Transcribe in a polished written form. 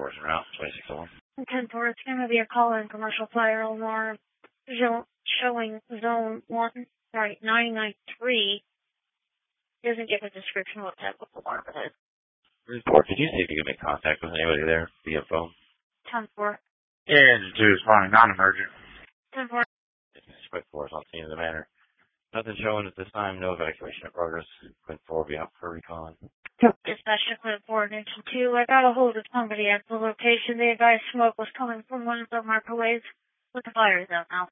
Force en route, 2601. 10-4, it's going to be a call in commercial fire alarm showing zone 993. Doesn't give a description of what type of alarm it is. Report, could you see if you can make contact with anybody there via phone? 10-4. Yeah, 2 responding non-emergent. 10-4. Quick Force on scene of the matter. Nothing showing at this time, no evacuation in progress. Quint 4 will be out for recon. Dispatch to Quint 4, Nation 2. I got a hold of somebody at the location. The advised smoke was coming from one of the microwaves, but the fire is out now.